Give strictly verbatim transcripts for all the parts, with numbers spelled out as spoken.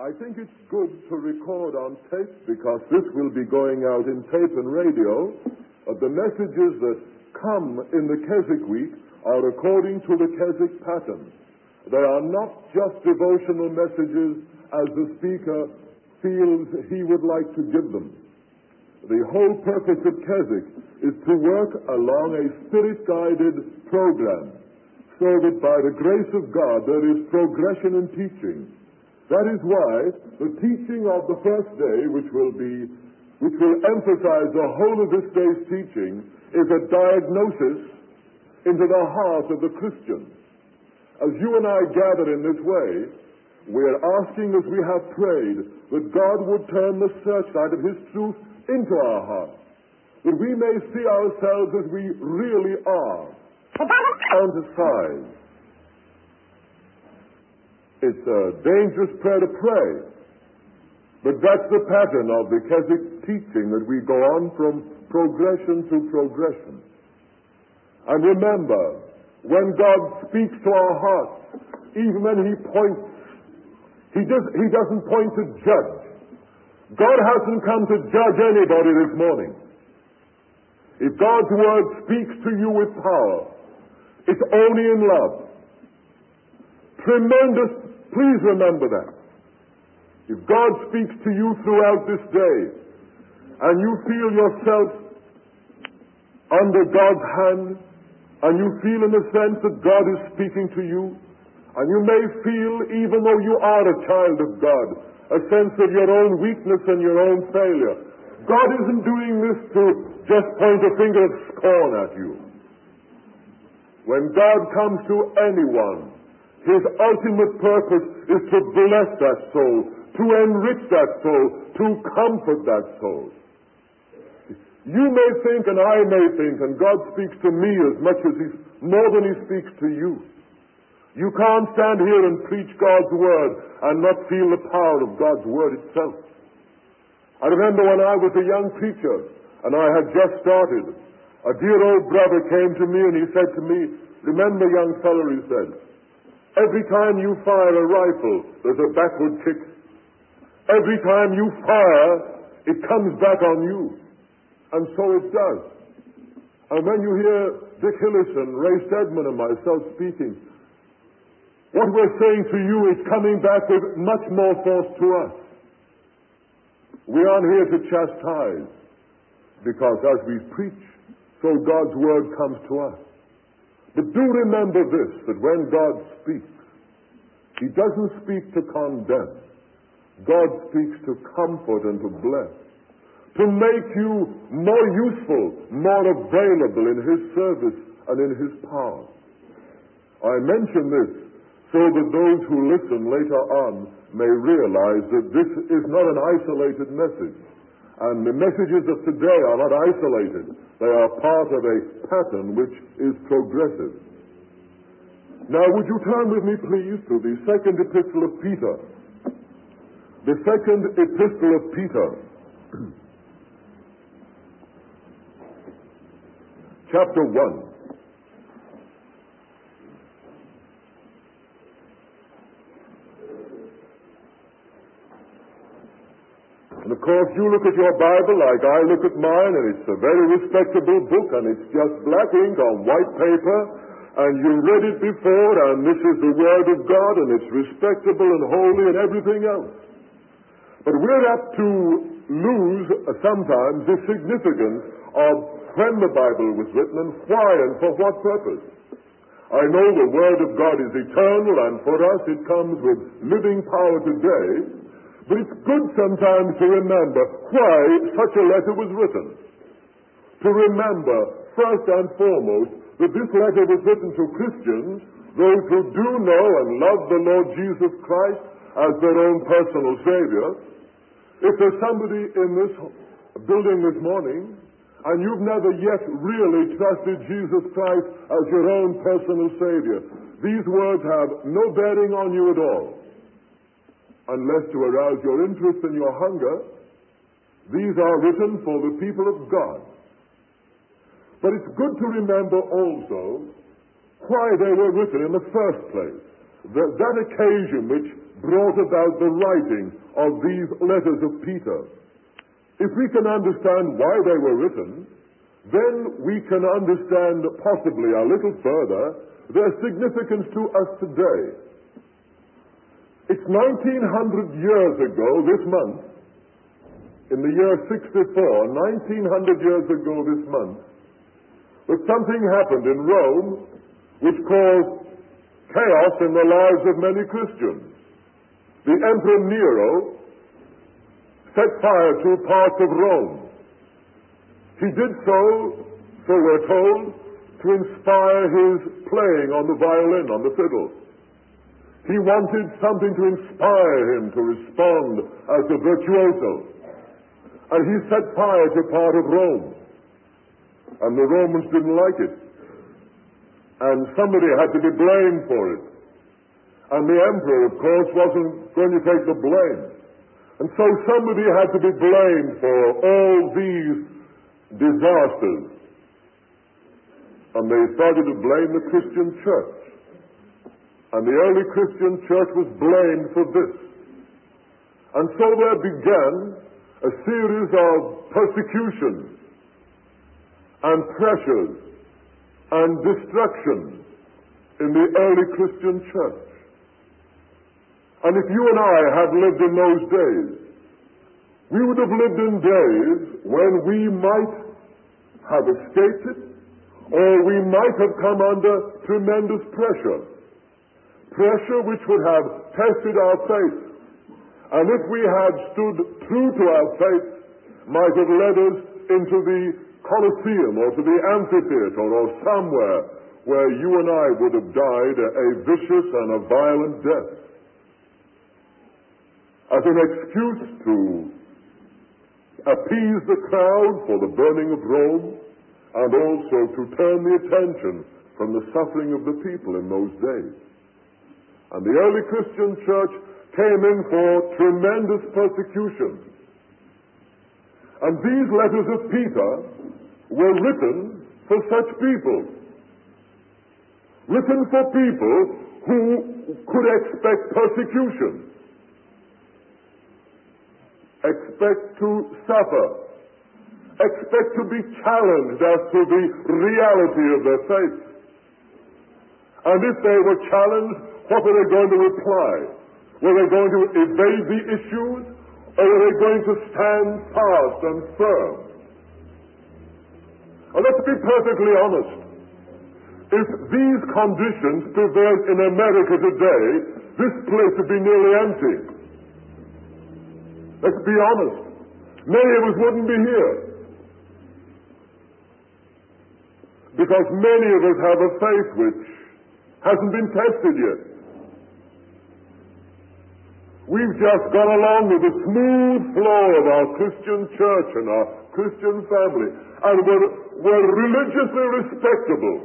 I think it's good to record on tape, because this will be going out in tape and radio, uh, the messages that come in the Keswick Week are according to the Keswick pattern. They are not just devotional messages as the speaker feels he would like to give them. The whole purpose of Keswick is to work along a spirit-guided program, so that by the grace of God there is progression in teaching. That is why the teaching of the first day, which will be, which will emphasize the whole of this day's teaching, is a diagnosis into the heart of the Christian. As you and I gather in this way, we're asking, as we have prayed, that God would turn the searchlight of His truth into our hearts, that we may see ourselves as we really are, down to size. It's a dangerous prayer to pray, but that's the pattern of the Keswick teaching, that we go on from progression to progression. And remember, when God speaks to our hearts, even when He points, He, does, he doesn't point to judge. God hasn't come to judge anybody this morning. If God's Word speaks to you with power, it's only in love. Tremendous, please remember that. If God speaks to you throughout this day, and you feel yourself under God's hand, and you feel in a sense that God is speaking to you, and you may feel, even though you are a child of God, a sense of your own weakness and your own failure, God isn't doing this to just point a finger of scorn at you. When God comes to anyone, His ultimate purpose is to bless that soul, to enrich that soul, to comfort that soul. You may think, and I may think, and God speaks to me as much as He, more than He speaks to you. You can't stand here and preach God's Word and not feel the power of God's Word itself. I remember when I was a young preacher, and I had just started, a dear old brother came to me and he said to me, "Remember, young fellow," he said, "every time you fire a rifle, there's a backward kick. Every time you fire, it comes back on you." And so it does. And when you hear Dick Hillison, Ray Stedman, and myself speaking, what we're saying to you is coming back with much more force to us. We aren't here to chastise, because as we preach, so God's Word comes to us. But do remember this, that when God speaks, He doesn't speak to condemn. God speaks to comfort and to bless, to make you more useful, more available in His service and in His power. I mention this so that those who listen later on may realize that this is not an isolated message. And the messages of today are not isolated. They are part of a pattern which is progressive. Now, would you turn with me, please, to the second epistle of Peter. The second epistle of Peter. Chapter one. And of course, you look at your Bible like I look at mine, and it's a very respectable book, and it's just black ink on white paper, and you read it before, and this is the Word of God, and it's respectable and holy and everything else. But we're apt to lose uh, sometimes the significance of when the Bible was written and why and for what purpose. I know the Word of God is eternal, and for us it comes with living power today. But it's good sometimes to remember why such a letter was written. To remember, first and foremost, that this letter was written to Christians, those who do know and love the Lord Jesus Christ as their own personal Savior. If there's somebody in this building this morning, and you've never yet really trusted Jesus Christ as your own personal Savior, these words have no bearing on you at all. Unless to arouse your interest and your hunger, these are written for the people of God. But it's good to remember also why they were written in the first place. that, that occasion which brought about the writing of these letters of Peter, if we can understand why they were written, then we can understand possibly a little further their significance to us today. It's nineteen hundred years ago this month, in the year sixty-four, nineteen hundred years ago this month, that something happened in Rome which caused chaos in the lives of many Christians. The Emperor Nero set fire to parts of Rome. He did so, so we're told, to inspire his playing on the violin, on the fiddle. He wanted something to inspire him to respond as a virtuoso. And he set fire to part of Rome. And the Romans didn't like it. And somebody had to be blamed for it. And the emperor, of course, wasn't going to take the blame. And so somebody had to be blamed for all these disasters. And they started to blame the Christian church. And the early Christian church was blamed for this. And so there began a series of persecutions and pressures and destructions in the early Christian church. And if you and I had lived in those days, we would have lived in days when we might have escaped it, or we might have come under tremendous pressure. Pressure which would have tested our faith. And if we had stood true to our faith, might have led us into the Colosseum or to the amphitheater or somewhere where you and I would have died a vicious and a violent death. As an excuse to appease the crowd for the burning of Rome, and also to turn the attention from the suffering of the people in those days. And the early Christian church came in for tremendous persecution. And these letters of Peter were written for such people. Written for people who could expect persecution. Expect to suffer. Expect to be challenged as to the reality of their faith. And if they were challenged, what were they going to reply? Were they going to evade the issues, or were they going to stand fast and firm? Now, let's be perfectly honest. If these conditions prevailed in America today, this place would be nearly empty. Let's be honest. Many of us wouldn't be here. Because many of us have a faith which hasn't been tested yet. We've just gone along with the smooth flow of our Christian church and our Christian family, and we're, we're religiously respectable.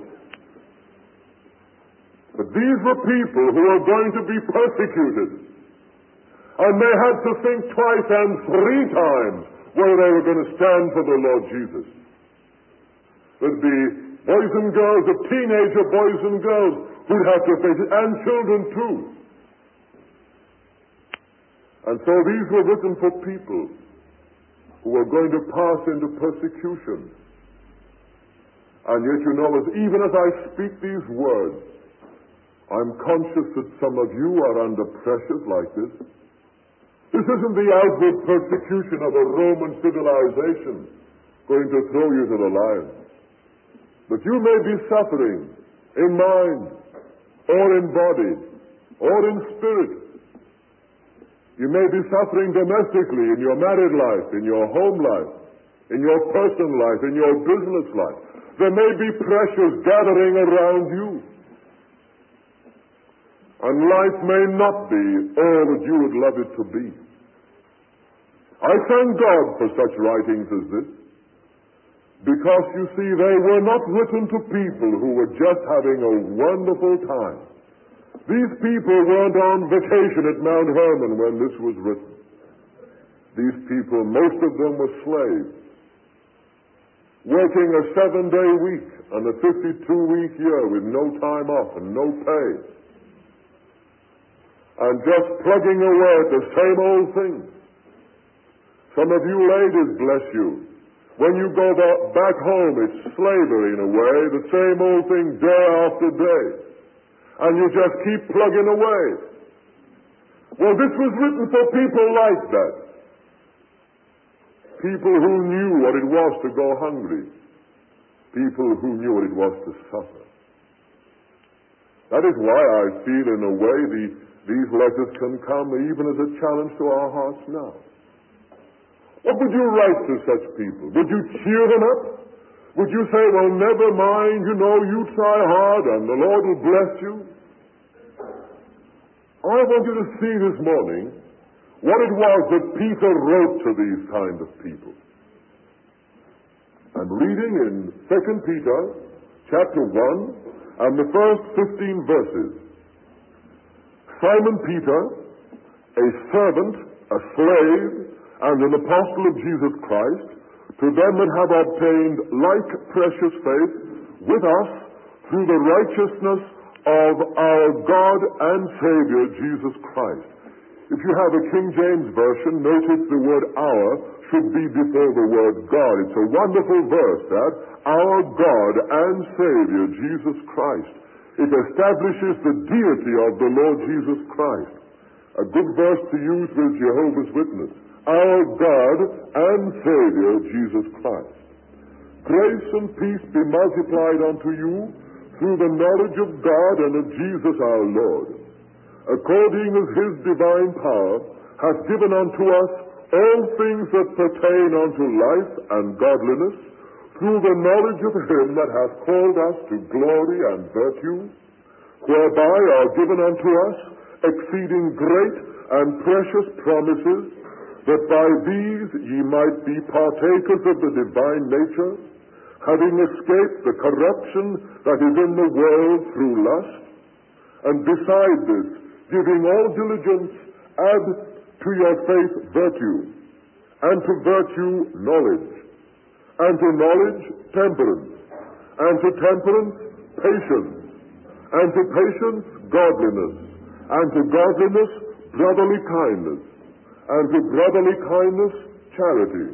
But these were people who were going to be persecuted, and they had to think twice and three times whether they were going to stand for the Lord Jesus. There'd be boys and girls, the teenager boys and girls, who'd have to face it, and children too. And so these were written for people who were going to pass into persecution. And yet, you know, as even as I speak these words, I'm conscious that some of you are under pressures like this. This isn't the outward persecution of a Roman civilization going to throw you to the lions. But you may be suffering in mind, or in body, or in spirit. You may be suffering domestically, in your married life, in your home life, in your personal life, in your business life. There may be pressures gathering around you. And life may not be all that you would love it to be. I thank God for such writings as this, because, you see, they were not written to people who were just having a wonderful time. These people weren't on vacation at Mount Hermon when this was written. These people, most of them were slaves, working a seven-day week and a fifty-two week year with no time off and no pay. and just plugging away at the same old things. Some of you ladies, bless you, when you go back home, it's slavery in a way, the same old thing day after day. And you just keep plugging away. Well, this was written for people like that. People who knew what it was to go hungry. People who knew what it was to suffer. That is why I feel, in a way, the, these letters can come even as a challenge to our hearts now. What would you write to such people? Would you cheer them up? Would you say, well, never mind, you know, you try hard and the Lord will bless you? I want you to see this morning what it was that Peter wrote to these kind of people. I'm reading in Second Peter chapter one and the first fifteen verses. Simon Peter, a servant, a slave, and an apostle of Jesus Christ, to them that have obtained like precious faith with us through the righteousness of our God and Savior, Jesus Christ. If you have a King James Version, notice the word our should be before the word God. It's a wonderful verse, that, our God and Savior, Jesus Christ. It establishes the deity of the Lord Jesus Christ. A good verse to use with Jehovah's Witness. Our God and Savior, Jesus Christ. Grace and peace be multiplied unto you through the knowledge of God and of Jesus our Lord, according as his divine power hath given unto us all things that pertain unto life and godliness, through the knowledge of him that hath called us to glory and virtue, whereby are given unto us exceeding great and precious promises, that by these ye might be partakers of the divine nature, having escaped the corruption that is in the world through lust, and beside this, giving all diligence, add to your faith virtue, and to virtue knowledge, and to knowledge temperance, and to temperance patience, and to patience godliness, and to godliness brotherly kindness, and to brotherly kindness charity.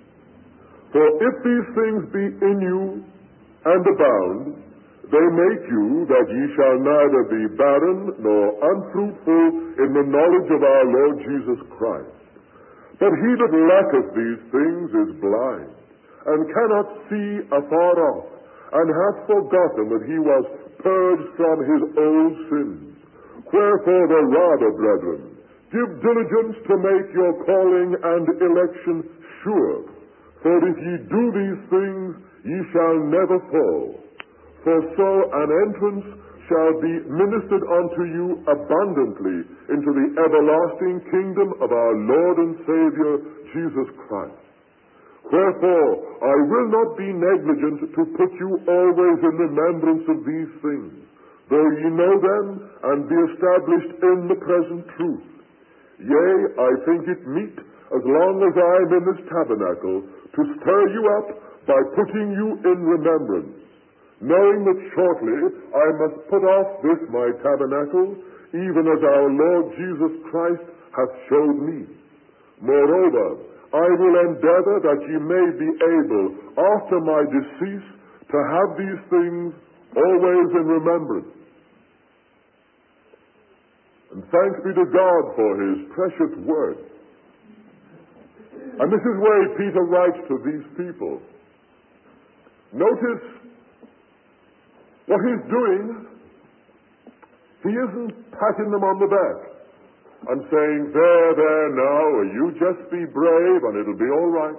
For if these things be in you and abound, they make you that ye shall neither be barren nor unfruitful in the knowledge of our Lord Jesus Christ. But he that lacketh these things is blind, and cannot see afar off, and hath forgotten that he was purged from his old sins. Wherefore the rather, brethren, give diligence to make your calling and election sure. For if ye do these things, ye shall never fall. For so an entrance shall be ministered unto you abundantly into the everlasting kingdom of our Lord and Savior, Jesus Christ. Wherefore I will not be negligent to put you always in remembrance of these things, though ye know them and be established in the present truth. Yea, I think it meet, as long as I am in this tabernacle, to stir you up by putting you in remembrance, knowing that shortly I must put off this my tabernacle, even as our Lord Jesus Christ hath showed me. Moreover, I will endeavor that ye may be able, after my decease, to have these things always in remembrance. And thanks be to God for his precious word. And this is where Peter writes to these people. Notice what he's doing. He isn't patting them on the back and saying, there, there, now, you just be brave and it'll be all right.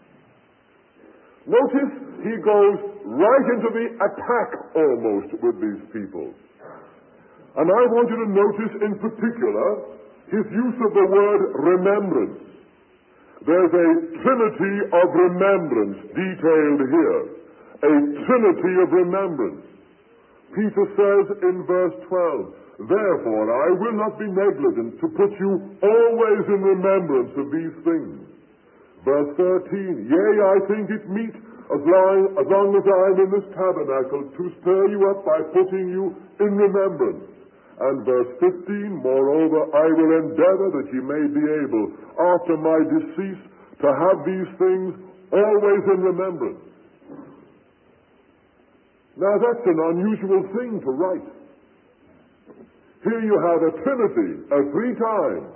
Notice he goes right into the attack almost with these people. And I want you to notice in particular his use of the word remembrance. There's a trinity of remembrance detailed here. A trinity of remembrance. Peter says in verse twelve, therefore I will not be negligent to put you always in remembrance of these things. Verse thirteen, yea, I think it meet, as long, as long as I am in this tabernacle, to stir you up by putting you in remembrance, And verse fifteen, moreover, I will endeavor that ye may be able, after my decease, to have these things always in remembrance. Now that's an unusual thing to write. Here you have a Trinity, a three times.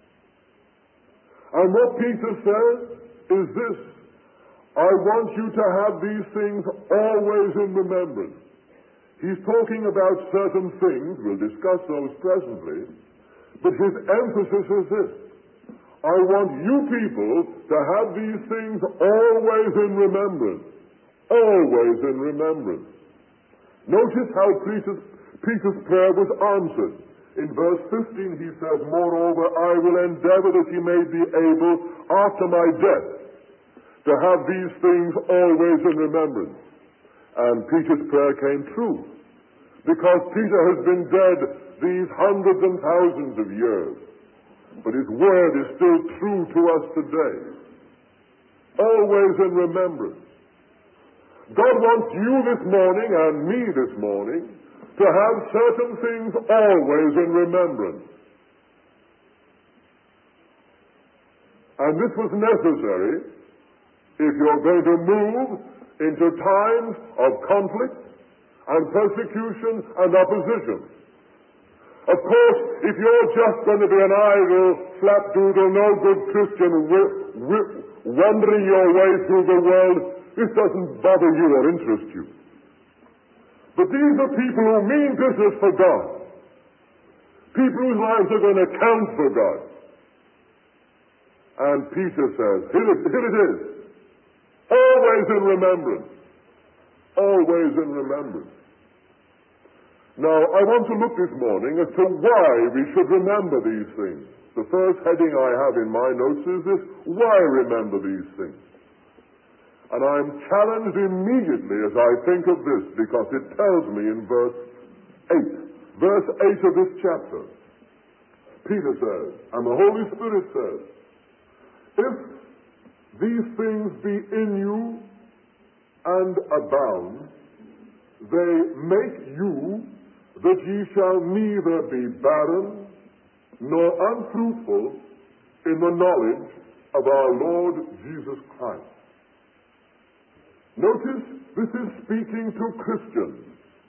And what Peter says is this: I want you to have these things always in remembrance. He's talking about certain things, we'll discuss those presently, but his emphasis is this: I want you people to have these things always in remembrance. Always in remembrance. Notice how Peter's, Peter's prayer was answered. In verse fifteen he says, moreover, I will endeavor that ye may be able, after my death, to have these things always in remembrance. And Peter's prayer came true, because Peter has been dead these hundreds and thousands of years. But his word is still true to us today. Always in remembrance. God wants you this morning and me this morning to have certain things always in remembrance. And this was necessary if you're going to move into times of conflict and persecution and opposition. Of course, if you're just going to be an idle, flapdoodle, no-good Christian wi- wi- wandering your way through the world, this doesn't bother you or interest you. But these are people who mean business for God. People whose lives are going to count for God. And Peter says, here it, here it is. Always in remembrance. Always in remembrance. Now, I want to look this morning as to why we should remember these things. The first heading I have in my notes is this: why remember these things? And I'm challenged immediately as I think of this, because it tells me in verse eight, verse eight of this chapter, Peter says, and the Holy Spirit says, if these things be in you and abound, they make you that ye shall neither be barren nor unfruitful in the knowledge of our Lord Jesus Christ. Notice, this is speaking to Christians.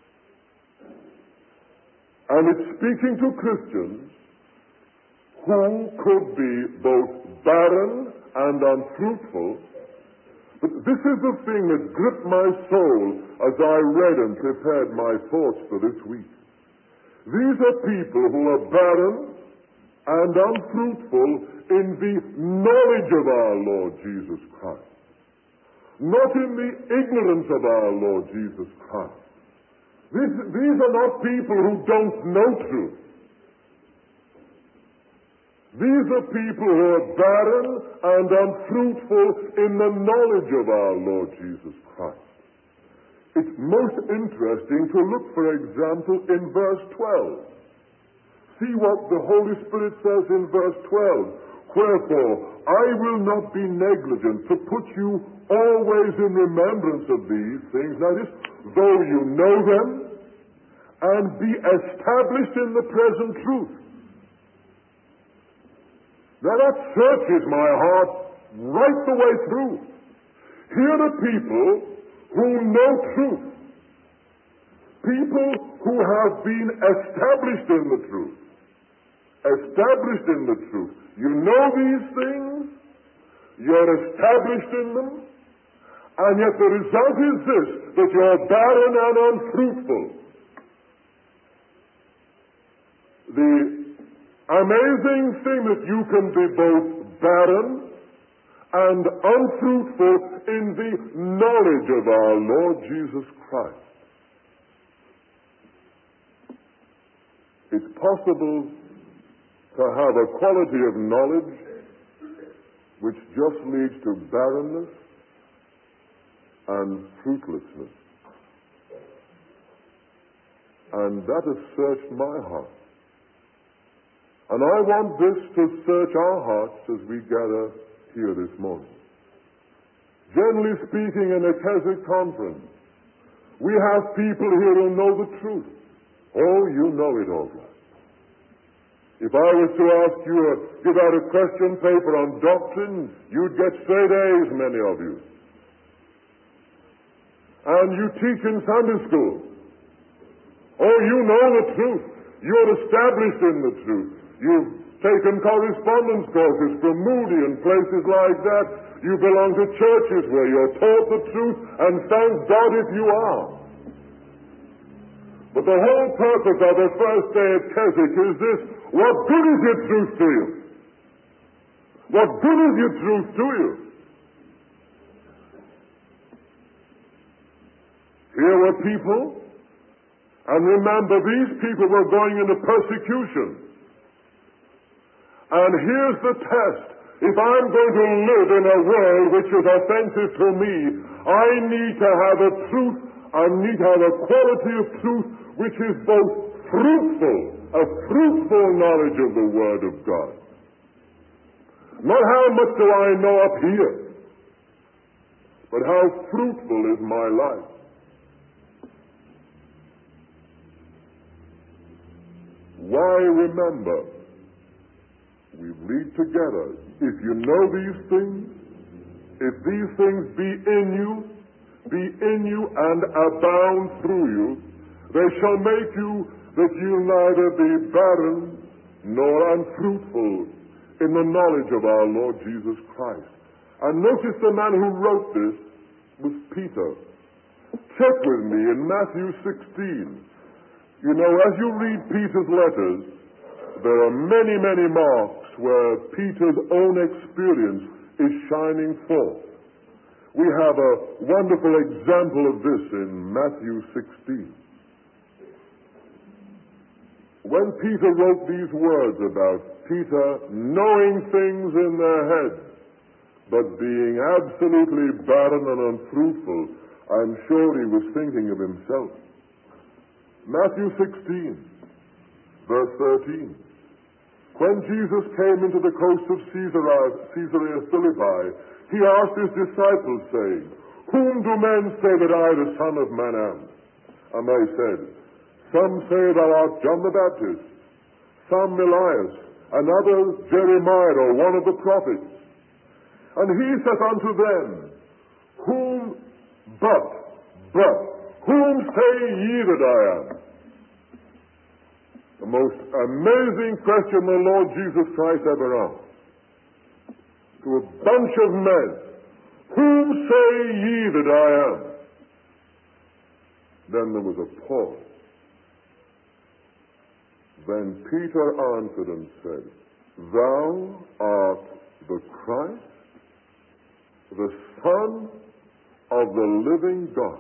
And it's speaking to Christians who could be both barren and unfruitful. But this is the thing that gripped my soul as I read and prepared my thoughts for this week. These are people who are barren and unfruitful in the knowledge of our Lord Jesus Christ. Not in the ignorance of our Lord Jesus Christ. This, these are not people who don't know truth. These are people who are barren and unfruitful in the knowledge of our Lord Jesus Christ. It's most interesting to look, for example, in verse twelve. See what the Holy Spirit says in verse twelve. Wherefore, I will not be negligent to put you always in remembrance of these things, that is, though you know them, and be established in the present truth. Now that searches my heart right the way through. Here are people who know truth. People who have been established in the truth. Established in the truth. You know these things, you're established in them, and yet the result is this, that you're barren and unfruitful. The amazing thing that you can be both barren and unfruitful in the knowledge of our Lord Jesus Christ. It's possible to have a quality of knowledge which just leads to barrenness and fruitlessness. And that has searched my heart. And I want this to search our hearts as we gather here this morning. Generally speaking, in a Keswick conference, we have people here who know the truth. Oh, you know it all right. If I was to ask you to give out a question paper on doctrine, you'd get straight A's, many of you. And you teach in Sunday school. Oh, you know the truth. You're established in the truth. You've taken correspondence courses from Moody and places like that. You belong to churches where you're taught the truth, and thank God if you are. But the whole purpose of the first day of Keswick is this: what good is your truth to you? What good is your truth to you? Here were people, and remember, these people were going into persecution. And here's the test. If I'm going to live in a world which is offensive to me, I need to have a truth, I need to have a quality of truth which is both fruitful, a fruitful knowledge of the Word of God. Not how much do I know up here, but how fruitful is my life. Why remember? We read together. If you know these things, if these things be in you, be in you and abound through you, they shall make you that you'll neither be barren nor unfruitful in the knowledge of our Lord Jesus Christ. And notice the man who wrote this was Peter. Check with me in Matthew sixteen. You know, as you read Peter's letters, there are many, many marks where Peter's own experience is shining forth. We have a wonderful example of this in Matthew sixteen. When Peter wrote these words about Peter knowing things in their heads, but being absolutely barren and unfruitful, I'm sure he was thinking of himself. Matthew sixteen, verse thirteen. When Jesus came into the coast of Caesarea, Caesarea Philippi, he asked his disciples, saying, "Whom do men say that I, the Son of Man, am?" And they said, "Some say thou art John the Baptist, some Elias, and others Jeremiah or one of the prophets." And he said unto them, "Whom but, but, whom say ye that I am?" The most amazing question the Lord Jesus Christ ever asked. To a bunch of men, "Whom say ye that I am?" Then there was a pause. Then Peter answered and said, "Thou art the Christ, the Son of the living God."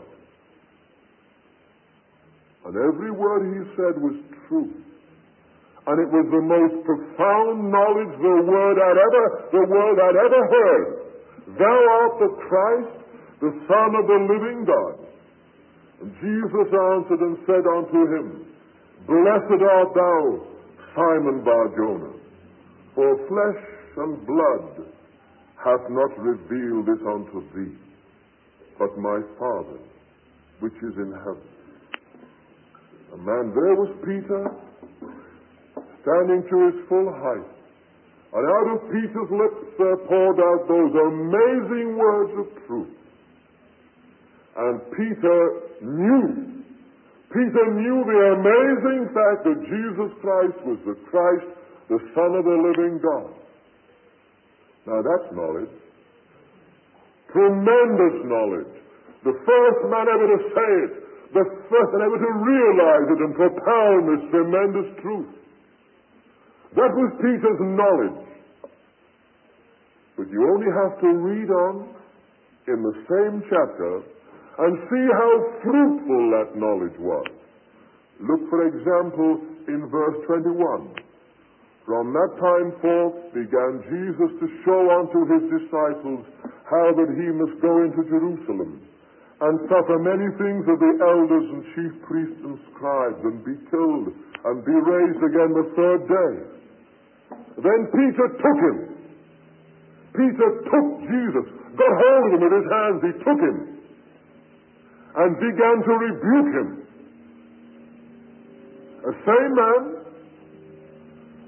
And every word he said was true. And it was the most profound knowledge the word had ever, the world had ever heard. Thou art the Christ, the Son of the living God. And Jesus answered and said unto him, "Blessed art thou, Simon Bar-Jonah, for flesh and blood hath not revealed this unto thee, but my Father which is in heaven." And man, there was Peter, standing to his full height, and out of Peter's lips there poured out those amazing words of truth. And Peter knew, Peter knew the amazing fact that Jesus Christ was the Christ, the Son of the living God. Now that's knowledge. Tremendous knowledge. The first man ever to say it, the first man ever to realize it and propound this tremendous truth. That was Peter's knowledge. But you only have to read on in the same chapter and see how fruitful that knowledge was. Look, for example, in verse twenty-one. From that time forth began Jesus to show unto his disciples how that he must go into Jerusalem and suffer many things of the elders and chief priests and scribes, and be killed, and be raised again the third day. Then Peter took him. Peter took Jesus, got hold of him with his hands, he took him, and began to rebuke him. A same man,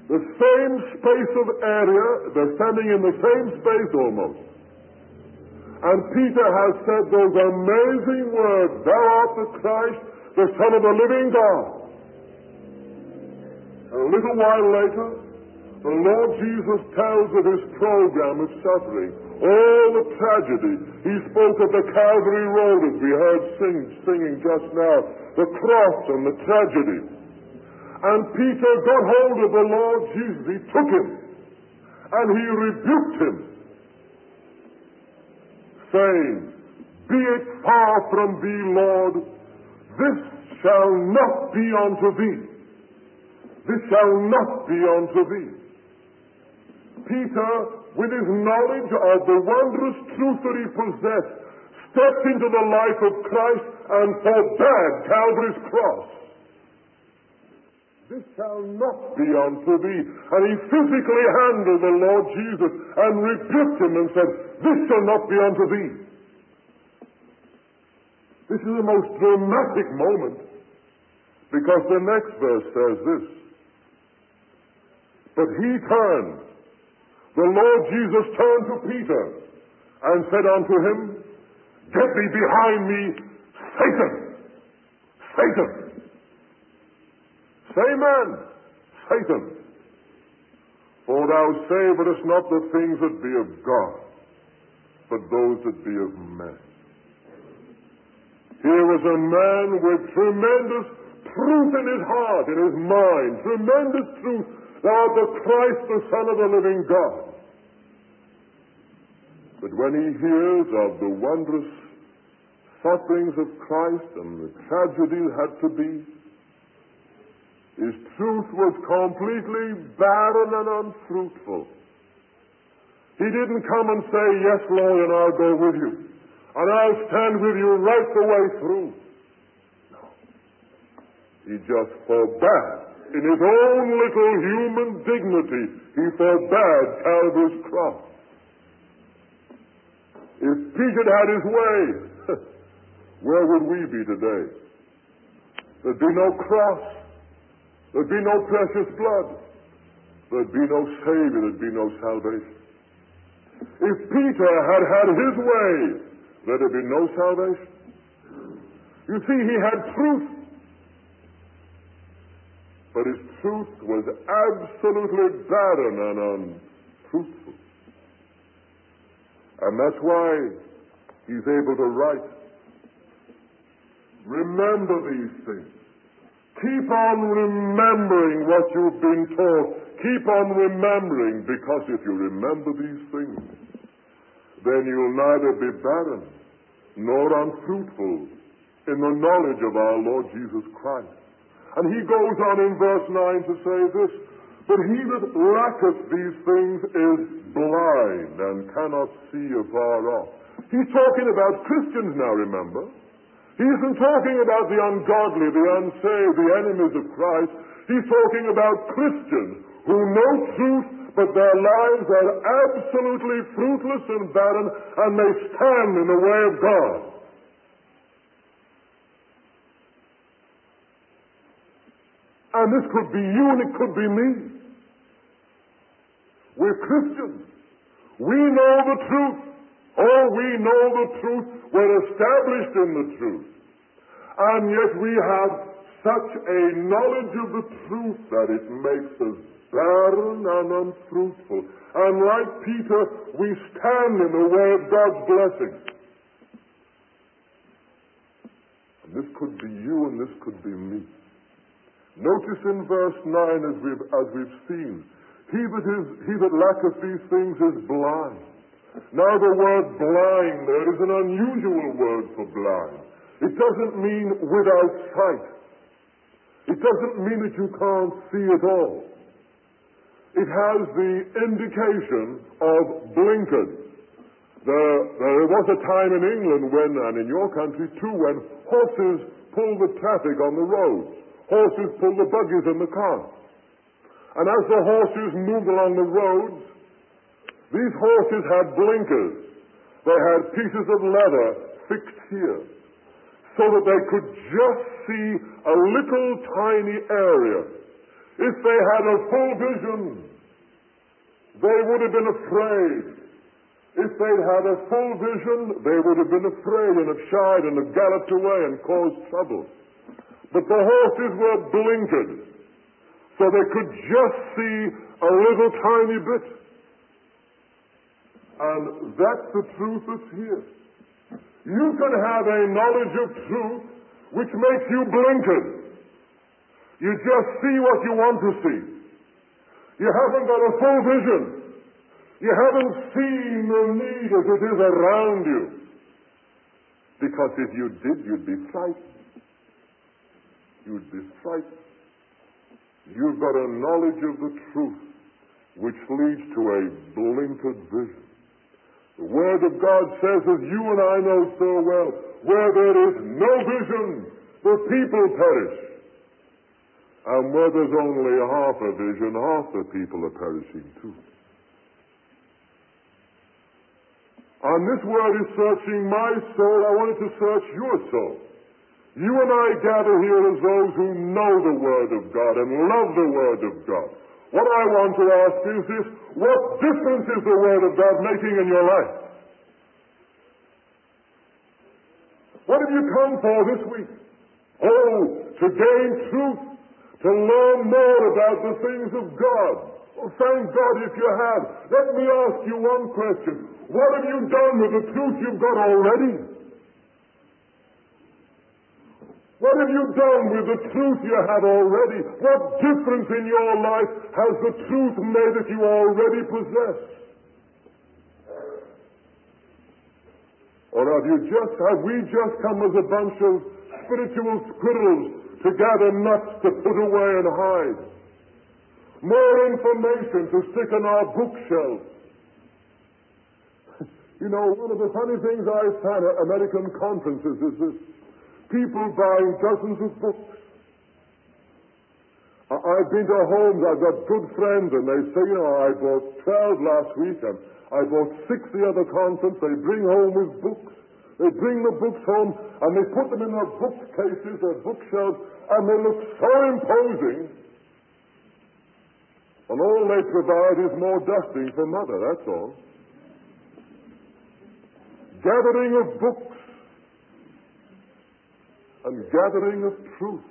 the same space of area, they're standing in the same space almost. And Peter has said those amazing words, "Thou art the Christ, the Son of the living God." And a little while later, the Lord Jesus tells of his program of suffering, all the tragedy. He spoke of the Calvary Road, as we heard sing, singing just now, the cross and the tragedy. And Peter got hold of the Lord Jesus. He took him and he rebuked him, saying, "Be it far from thee, Lord, this shall not be unto thee. This shall not be unto thee." Peter, with his knowledge of the wondrous truth that he possessed, stepped into the life of Christ and forbade Calvary's cross. "This shall not be unto thee." And he physically handled the Lord Jesus and rebuked him and said, "This shall not be unto thee." This is the most dramatic moment, because the next verse says this, "But he turned." The Lord Jesus turned to Peter and said unto him, "Get thee behind me, Satan! Satan!" Say, man, Satan. "For thou savorest not the things that be of God, but those that be of men." Here was a man with tremendous truth in his heart, in his mind, tremendous truth. "Thou art the Christ, the Son of the living God." But when he hears of the wondrous sufferings of Christ and the tragedy that had to be, his truth was completely barren and unfruitful. He didn't come and say, "Yes, Lord, and I'll go with you, and I'll stand with you right the way through." No. He just forbade. In his own little human dignity, he forbade Calvary's cross. If Peter had his way, where would we be today? There'd be no cross. There'd be no precious blood. There'd be no Savior. There'd be no salvation. If Peter had had his way, there'd have been no salvation. You see, he had truth. But his truth was absolutely barren and unfruitful. And that's why he's able to write, "Remember these things. Keep on remembering what you've been taught. Keep on remembering, because if you remember these things, then you'll neither be barren nor unfruitful in the knowledge of our Lord Jesus Christ." And he goes on in verse nine to say this, "But he that lacketh these things is blind and cannot see afar off." He's talking about Christians now, remember. He isn't talking about the ungodly, the unsaved, the enemies of Christ. He's talking about Christians who know truth, but their lives are absolutely fruitless and barren, and they stand in the way of God. And this could be you and it could be me. We're Christians. We know the truth. Oh, we know the truth. We're established in the truth. And yet we have such a knowledge of the truth that it makes us barren and unfruitful. And like Peter, we stand in the way of God's blessing. And this could be you and this could be me. Notice in verse nine, as we've, as we've seen, he that, is, he that lacketh these things is blind. Now the word blind there is an unusual word for blind. It doesn't mean without sight. It doesn't mean that you can't see at all. It has the indication of blinkers. There, there was a time in England when, and in your country too, when horses pulled the traffic on the roads. Horses pulled the buggies and the cars. And as the horses moved along the roads, these horses had blinkers. They had pieces of leather fixed here, so that they could just see a little tiny area. If they had a full vision, they would have been afraid. If they'd had a full vision, they would have been afraid and have shied and have galloped away and caused trouble. But the horses were blinkered, so they could just see a little tiny bit. And that's the truth that's here. You can have a knowledge of truth which makes you blinkered. You just see what you want to see. You haven't got a full vision. You haven't seen the need as it is around you. Because if you did, you'd be frightened. You'd be frightened. You've got a knowledge of the truth which leads to a blinkered vision. The Word of God says, as you and I know so well, where there is no vision, the people perish. And where there's only half a vision, half the people are perishing too. And this Word is searching my soul. I want it to search your soul. You and I gather here as those who know the Word of God and love the Word of God. What I want to ask is this: what difference is the Word of God making in your life? What have you come for this week? Oh, to gain truth, to learn more about the things of God. Well, thank God if you have. Let me ask you one question. What have you done with the truth you've got already? What have you done with the truth you have already? What difference in your life has the truth made that you already possess? Or have you just, have we just come as a bunch of spiritual squirrels to gather nuts to put away and hide? More information to stick on our bookshelf. You know, one of the funny things I find at American conferences is this: people buying dozens of books. I've been to homes, I've got good friends, and they say, you know, I bought twelve last week, and I bought six the other conference. They bring home with books. They bring the books home, and they put them in their bookcases, their bookshelves, and they look so imposing. And all they provide is more dusting for mother, that's all. Gathering of books and gathering of truth.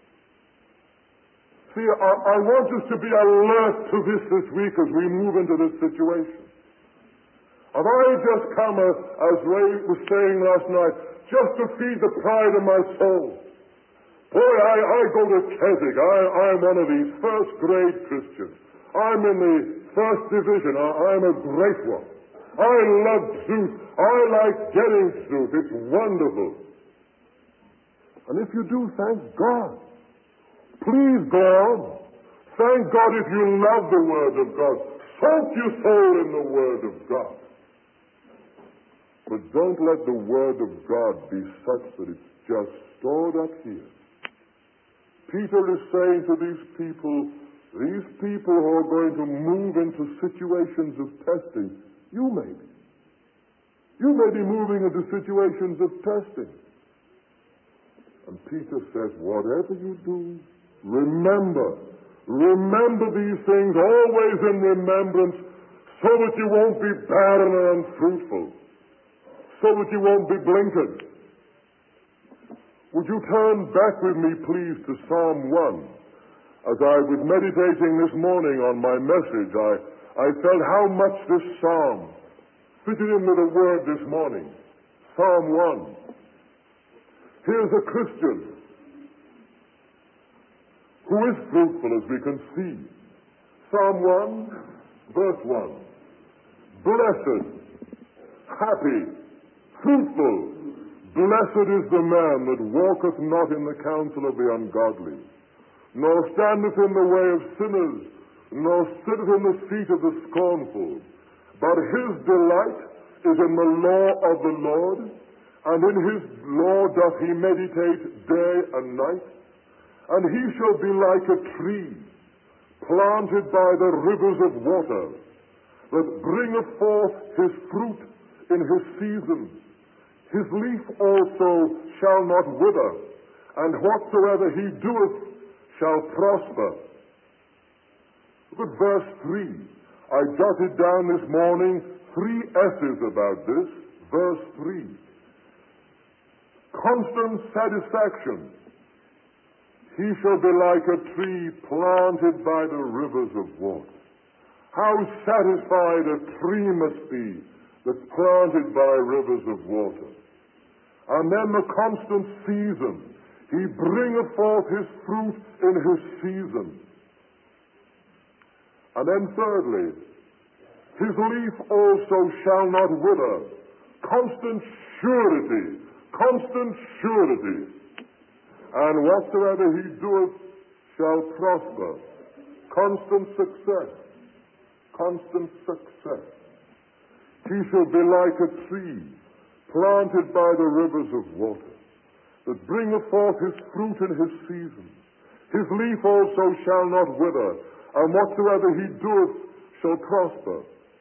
See, I, I want us to be alert to this this week as we move into this situation. Have I just come, uh, as Ray was saying last night, just to feed the pride of my soul? Boy, I, I go to Keswick. I, I'm one of these first-grade Christians. I'm in the first division. I, I'm a great one. I love truth. I like getting truth. It's wonderful. And if you do, thank God. Please go on. Thank God if you love the Word of God. Soak your soul in the Word of God. But don't let the Word of God be such that it's just stored up here. Peter is saying to these people, these people who are going to move into situations of testing, you may be. You may be moving into situations of testing. And Peter says, whatever you do, remember. Remember these things, always in remembrance, so that you won't be barren and unfruitful, so that you won't be blinkered. Would you turn back with me, please, to Psalm one? As I was meditating this morning on my message, I, I felt how much this psalm fitted in with the Word this morning. Psalm one. Here's a Christian who is fruitful, as we can see. Psalm one, verse one. Blessed, happy, fruitful, blessed is the man that walketh not in the counsel of the ungodly, nor standeth in the way of sinners, nor sitteth in the seat of the scornful. But his delight is in the law of the Lord, and in his law doth he meditate day and night. And he shall be like a tree planted by the rivers of water, that bringeth forth his fruit in his season. His leaf also shall not wither, and whatsoever he doeth shall prosper. Look at verse three. I jotted down this morning three S's about this. Verse three. Constant satisfaction. He shall be like a tree planted by the rivers of water. How satisfied a tree must be that's planted by rivers of water. And then the constant season. He bringeth forth his fruit in his season. And then thirdly, his leaf also shall not wither. Constant surety. Constant surety. And whatsoever he doeth shall prosper. Constant success. Constant success. He shall be like a tree planted by the rivers of water, that bringeth forth his fruit in his season. His leaf also shall not wither, and whatsoever he doeth shall prosper.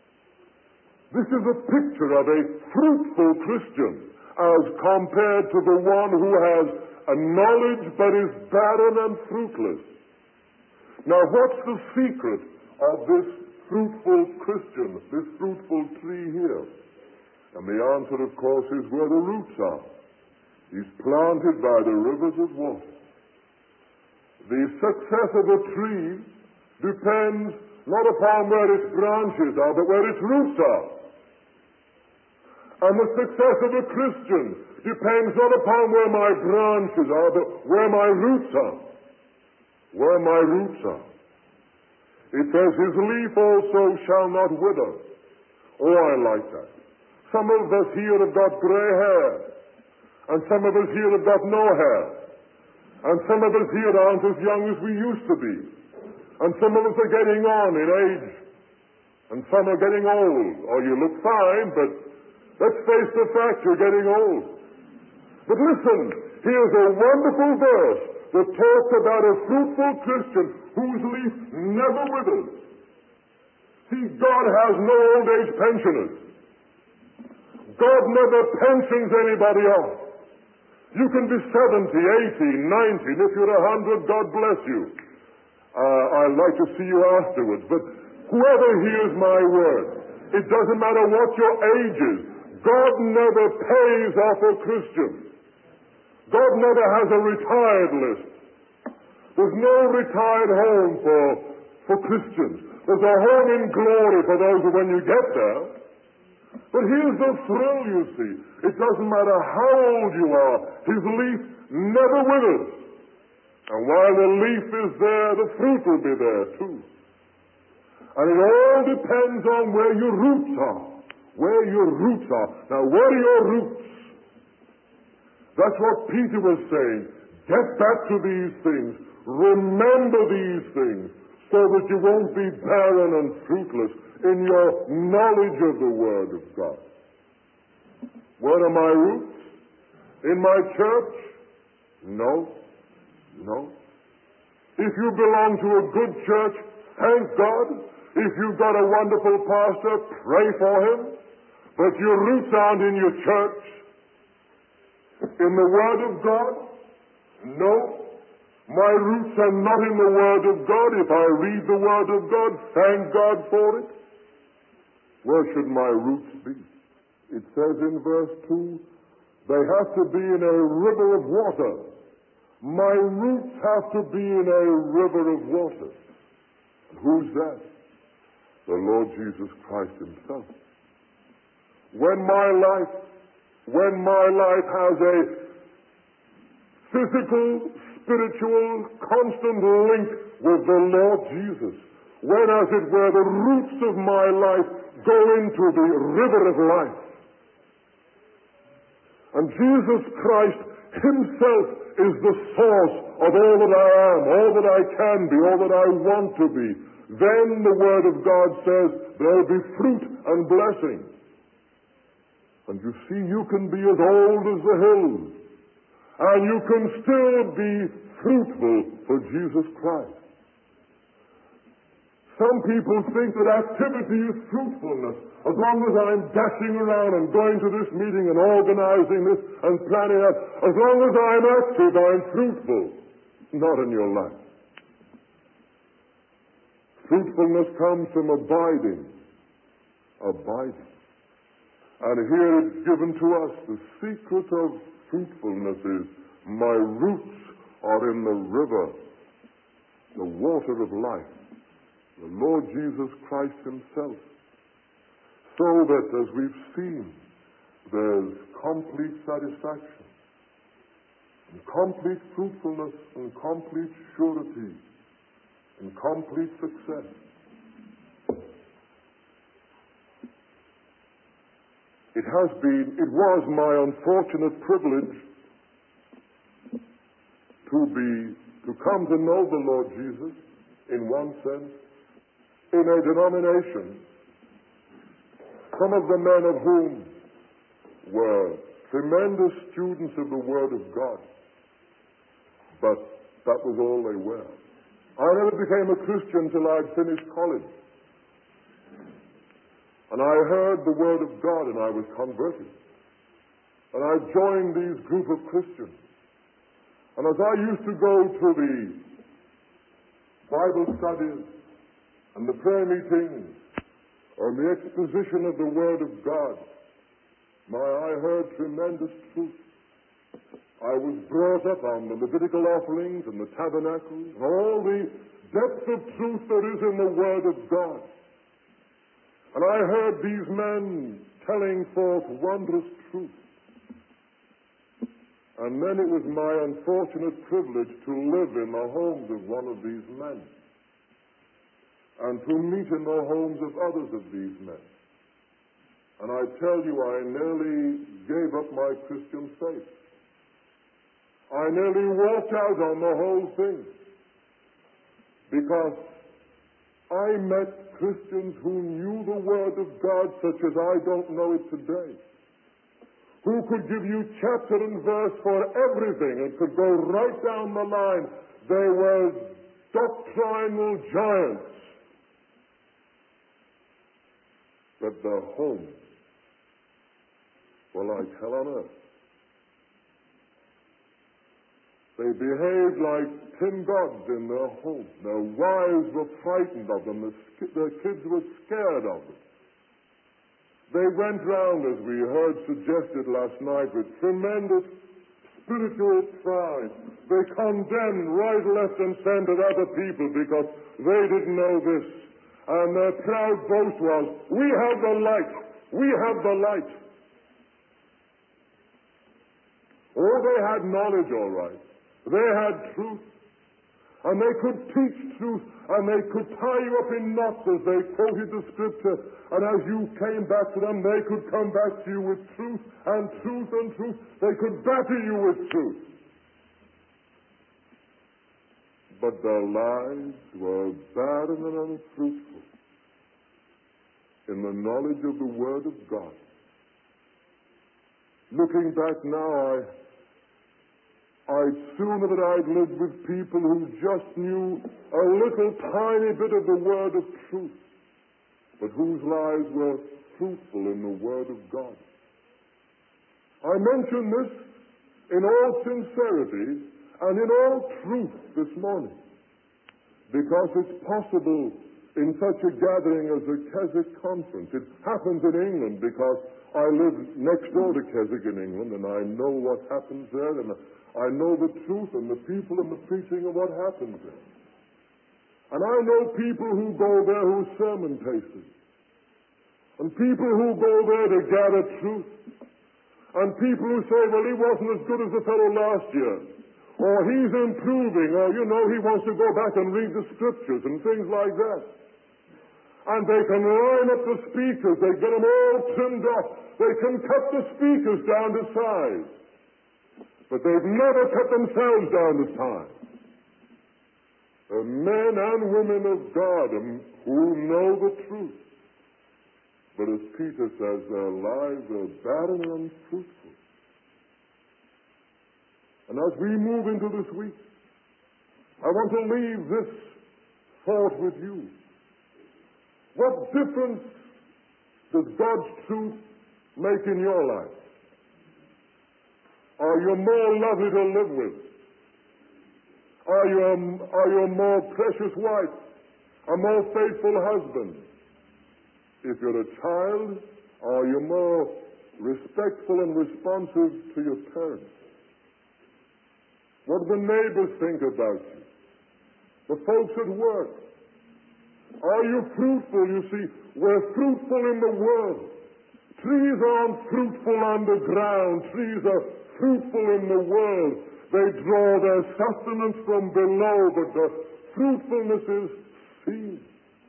This is a picture of a fruitful Christian as compared to the one who has a knowledge but is barren and fruitless. Now, what's the secret of this fruitful Christian, this fruitful tree here? And the answer, of course, is where the roots are. He's planted by the rivers of water. The success of a tree depends not upon where its branches are, but where its roots are. And the success of a Christian depends not upon where my branches are, but where my roots are. Where my roots are. It says, his leaf also shall not wither. Oh, I like that. Some of us here have got gray hair. And some of us here have got no hair. And some of us here aren't as young as we used to be. And some of us are getting on in age. And some are getting old. Oh, you look fine, but let's face the fact, you're getting old. But listen, here's a wonderful verse that talks about a fruitful Christian whose leaf never withers. See, God has no old age pensioners. God never pensions anybody off. You can be seventy, eighty, ninety, and if you're a hundred, God bless you. Uh, I'd like to see you afterwards. But whoever hears my word, it doesn't matter what your age is, God never pays off a Christian. God never has a retired list. There's no retired home for, for Christians. There's a home in glory for those who, when you get there. But here's the thrill, you see. It doesn't matter how old you are, his leaf never withers. And while the leaf is there, the fruit will be there too. And it all depends on where your roots are. Where your roots are. Now, where are your roots? That's what Peter was saying. Get back to these things. Remember these things so that you won't be barren and fruitless in your knowledge of the Word of God. Where are my roots? In my church? No. No. If you belong to a good church, thank God. If you've got a wonderful pastor, pray for him. But your roots aren't in your church. In the Word of God? No. My roots are not in the Word of God. If I read the Word of God, thank God for it. Where should my roots be? It says in verse two, they have to be in a river of water. My roots have to be in a river of water. Who's that? The Lord Jesus Christ himself. When my life, when my life has a physical, spiritual, constant link with the Lord Jesus, when, as it were, the roots of my life go into the river of life, and Jesus Christ himself is the source of all that I am, all that I can be, all that I want to be, then the Word of God says there will be fruit and blessing. And you see, you can be as old as the hills, and you can still be fruitful for Jesus Christ. Some people think that activity is fruitfulness. As long as I'm dashing around and going to this meeting and organizing this and planning that, as long as I'm active, I'm fruitful. Not in your life. Fruitfulness comes from abiding. Abiding. And here it's given to us, the secret of fruitfulness is, my roots are in the river, the water of life, the Lord Jesus Christ himself. So that, as we've seen, there's complete satisfaction, and complete fruitfulness, and complete surety, and complete success. It has been, it was my unfortunate privilege to be, to come to know the Lord Jesus, in one sense, in a denomination, some of the men of whom were tremendous students of the Word of God, but that was all they were. I never became a Christian till I'd finished college. And I heard the Word of God and I was converted. And I joined these group of Christians. And as I used to go to the Bible studies and the prayer meetings and the exposition of the Word of God, my, I heard tremendous truth. I was brought up on the Levitical offerings and the tabernacles and all the depth of truth that is in the Word of God. And I heard these men telling forth wondrous truth. And then it was my unfortunate privilege to live in the homes of one of these men, and to meet in the homes of others of these men. And I tell you, I nearly gave up my Christian faith. I nearly walked out on the whole thing, because I met Christians who knew the Word of God such as I don't know it today, who could give you chapter and verse for everything and could go right down the line. They were doctrinal giants. But their homes were like hell on earth. They behaved like tin gods in their homes. Their wives were frightened of them. Their kids were scared of them. They went round, as we heard suggested last night, with tremendous spiritual pride. They condemned right, left, and center other people because they didn't know this. And their proud boast was, we have the light. We have the light. Oh, they had knowledge, all right. They had truth, and they could teach truth, and they could tie you up in knots as they quoted the Scripture, and as you came back to them, they could come back to you with truth, and truth, and truth. They could batter you with truth. But their lives were barren and unfruitful in the knowledge of the Word of God. Looking back now, I I'd sooner that I'd lived with people who just knew a little tiny bit of the Word of truth, but whose lives were fruitful in the Word of God. I mention this in all sincerity and in all truth this morning, because it's possible in such a gathering as the Keswick Conference. It happens in England because I live next door to Keswick in England, and I know what happens there, and I know the truth and the people and the preaching of what happens there. And I know people who go there who are sermon tasters, and people who go there to gather truth, and people who say, well, he wasn't as good as the fellow last year, or he's improving, or, you know, he wants to go back and read the Scriptures and things like that. And they can line up the speakers, they get them all trimmed up, they can cut the speakers down to size. But they've never cut themselves down to size. The men and women of God who know the truth. But as Peter says, their lives are barren and unfruitful. And as we move into this week, I want to leave this thought with you. What difference does God's truth make in your life? Are you more lovely to live with? Are you a, are you a more precious wife? a more faithful husband? If you're a child, are you more respectful and responsive to your parents? What do the neighbors think about you? The folks at work? Are you fruitful? You see, we're fruitful in the world. Trees aren't fruitful underground. Trees are fruitful in the world. They draw their sustenance from below, but the fruitfulness is seen.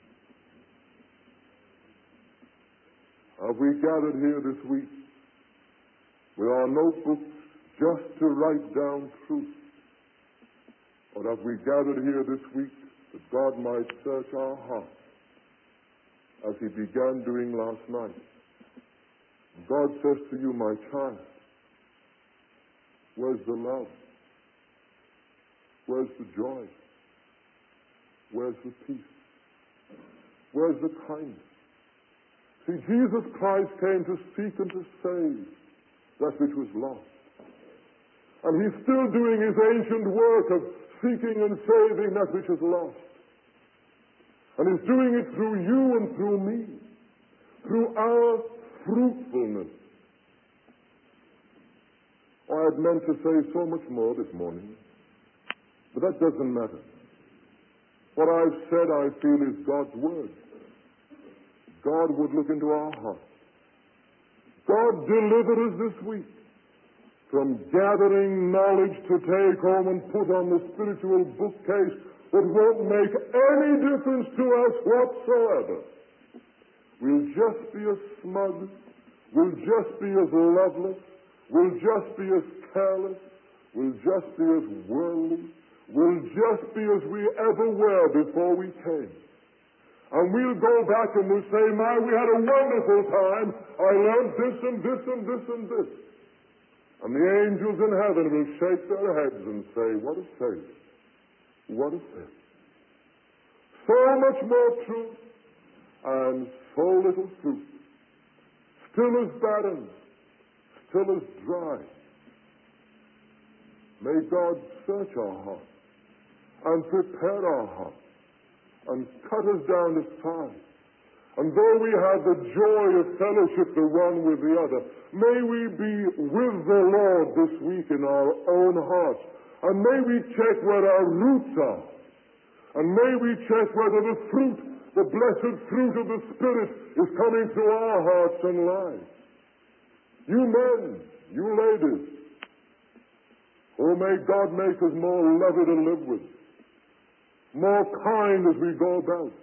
Have we gathered here this week with our notebooks just to write down truth? Or have we gathered here this week that God might search our hearts as he began doing last night? God says to you, my child, where's the love? Where's the joy? Where's the peace? Where's the kindness? See, Jesus Christ came to seek and to save that which was lost. And he's still doing his ancient work of seeking and saving that which is lost. And he's doing it through you and through me, through our fruitfulness. Oh, I had meant to say so much more this morning, but that doesn't matter. What I've said, I feel, is God's word. God would look into our hearts. God delivered us this week from gathering knowledge to take home and put on the spiritual bookcase that won't make any difference to us whatsoever. We'll just be as smug, we'll just be as loveless, we'll just be as careless, we'll just be as worldly, we'll just be as we ever were before we came. And we'll go back and we'll say, my, we had a wonderful time. I learned this and this and this and this. And the angels in heaven will shake their heads and say, what a faith. What a faith. So much more truth and so little fruit. Still as barren, still as dry. May God search our hearts and prepare our hearts and cut us down as time. And though we have the joy of fellowship the one with the other, may we be with the Lord this week in our own hearts. And may we check where our roots are. And may we check whether the fruit, the blessed fruit of the Spirit, is coming through our hearts and lives. You men, you ladies, oh, may God make us more lovely to live with, more kind as we go about,